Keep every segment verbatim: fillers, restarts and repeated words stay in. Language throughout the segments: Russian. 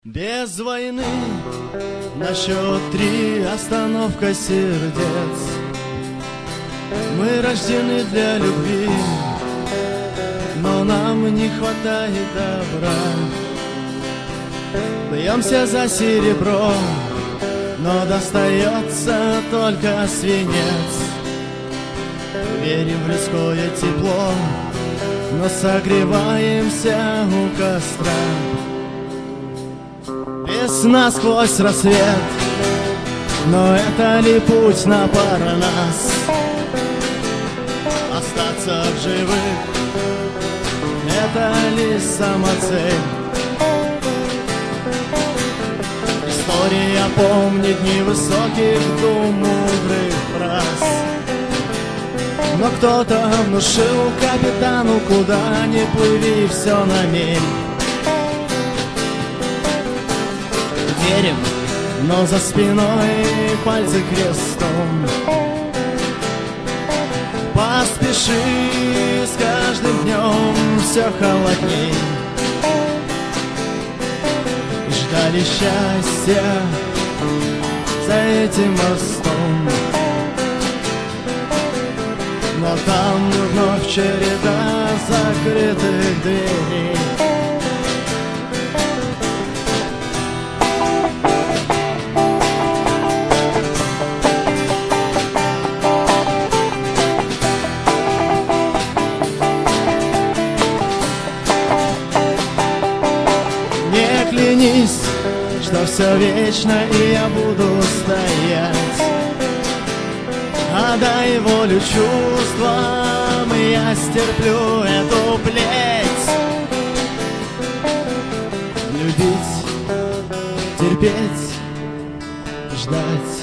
Без войны на счет три остановка сердец. Мы рождены для любви, но нам не хватает добра. Бьемся за серебро, но достается только свинец. Верим в людское тепло, но согреваемся у костра. Весна сквозь рассвет, но это ли путь на Парнас? Остаться в живых, это ли самоцель? История помнит дни высоких дум мудрых фраз. Но кто-то внушил капитану, куда ни плыви, все на мель. Верим, но за спиной пальцы крестом. Поспеши, с каждым днем все холодней. Ждали счастья за этим мостом, но там вновь череда закрытых дверей. Не клянись, что все вечно и я буду стоять. Отдай волю чувствам, и я стерплю эту плеть. Любить, терпеть, ждать,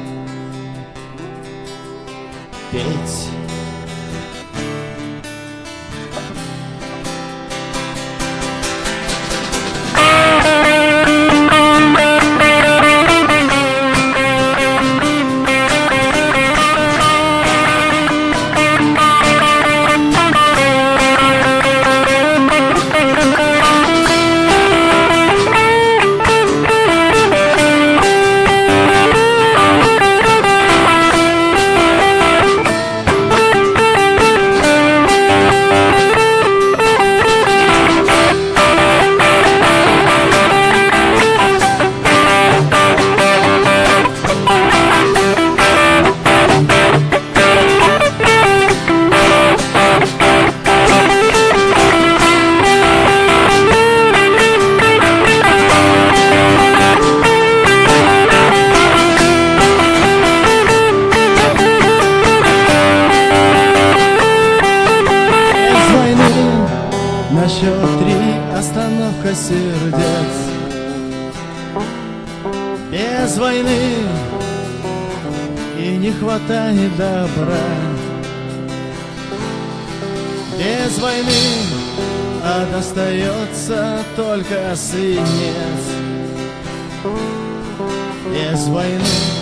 петь. На счет три остановка сердец. Без войны и не хватает добра. Без войны, а достается только свинец. Без войны